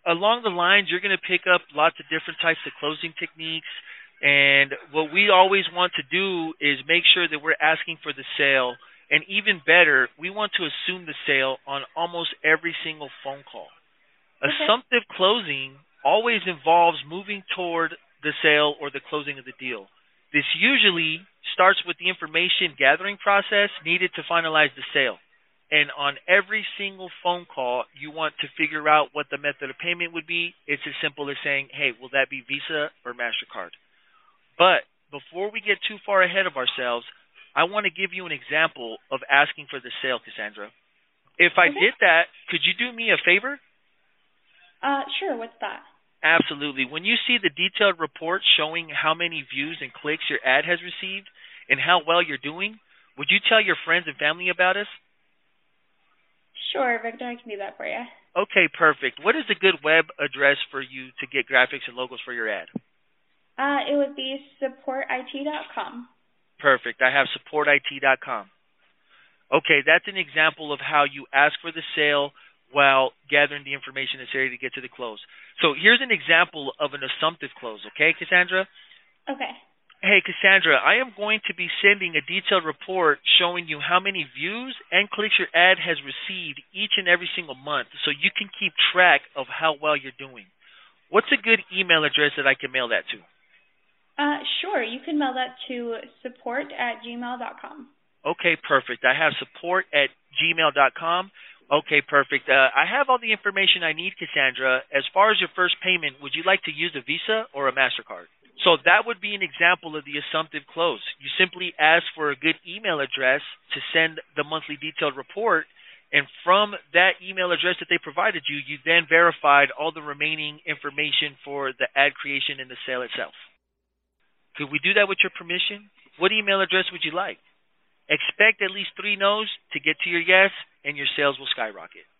along the lines, you're going to pick up lots of different types of closing techniques. And what we always want to do is make sure that we're asking for the sale. And even better, we want to assume the sale on almost every single phone call. Okay. Assumptive closing always involves moving toward the sale or the closing of the deal. This usually starts with the information gathering process needed to finalize the sale. And on every single phone call, you want to figure out what the method of payment would be. It's as simple as saying, hey, will that be Visa or MasterCard? But before we get too far ahead of ourselves, I want to give you an example of asking for the sale, Cassandra. If I Okay. did that, could you do me a favor? Sure. What's that? Absolutely. When you see the detailed report showing how many views and clicks your ad has received and how well you're doing, would you tell your friends and family about us? Sure, Victor. I can do that for you. Okay, perfect. What is a good web address for you to get graphics and logos for your ad? It would be supportit.com. Perfect. I have supportit.com. Okay, that's an example of how you ask for the sale while gathering the information necessary to get to the close. So here's an example of an assumptive close, okay, Cassandra? Okay. Hey, Cassandra, I am going to be sending a detailed report showing you how many views and clicks your ad has received each and every single month so you can keep track of how well you're doing. What's a good email address that I can mail that to? Sure. You can mail that to support@gmail.com. Okay, perfect. I have support@gmail.com. Okay, perfect. I have all the information I need, Cassandra. As far as your first payment, would you like to use a Visa or a MasterCard? So that would be an example of the assumptive close. You simply ask for a good email address to send the monthly detailed report, and from that email address that they provided you, you then verified all the remaining information for the ad creation and the sale itself. Could we do that with your permission? What email address would you like? Expect at least 3 no's to get to your yes, and your sales will skyrocket.